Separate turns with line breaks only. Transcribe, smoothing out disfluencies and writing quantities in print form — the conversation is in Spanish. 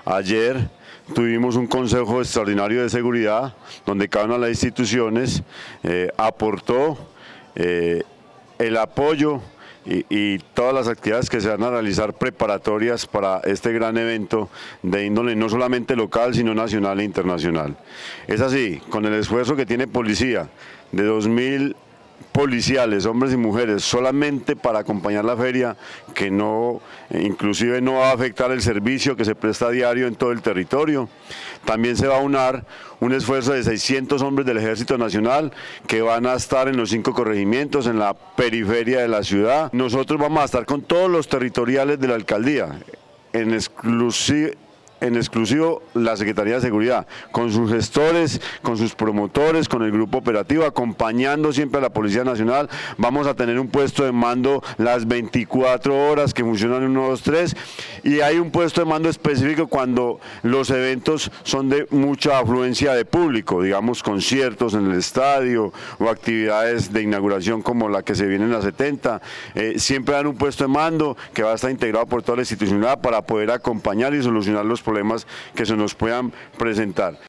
Ayer tuvimos un consejo extraordinario de seguridad donde cada una de las instituciones aportó el apoyo y todas las actividades que se van a realizar preparatorias para este gran evento de índole no solamente local, sino nacional e internacional. Es así, con el esfuerzo que tiene Policía, de 2000 policiales, hombres y mujeres, solamente para acompañar la feria, que no, inclusive no va a afectar el servicio que se presta a diario en todo el territorio. También se va a unar un esfuerzo de 600 hombres del Ejército Nacional que van a estar en los 5 corregimientos, en la periferia de la ciudad. Nosotros vamos a estar con todos los territoriales de la alcaldía, en exclusivo la Secretaría de Seguridad, con sus gestores, con sus promotores, con el grupo operativo, acompañando siempre a la Policía Nacional. Vamos a tener un puesto de mando las 24 horas que funcionan en 1, 2, 3, y hay un puesto de mando específico cuando los eventos son de mucha afluencia de público, digamos conciertos en el estadio o actividades de inauguración como la que se viene en la 70. Siempre dan un puesto de mando que va a estar integrado por toda la institucionalidad para poder acompañar y solucionar los problemas que se nos puedan presentar.